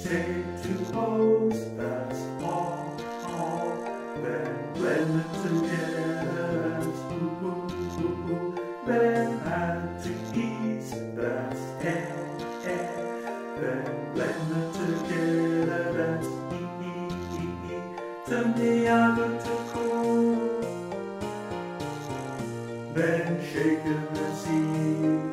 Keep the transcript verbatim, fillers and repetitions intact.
take two O's, that's all, all. Then blend them together, that's ooh, ooh, ooh, ooh. Then add two E's, that's eh, eh. Then blend them together, that's e, e, e, e. To me I look too cool. Then shake 'em and see.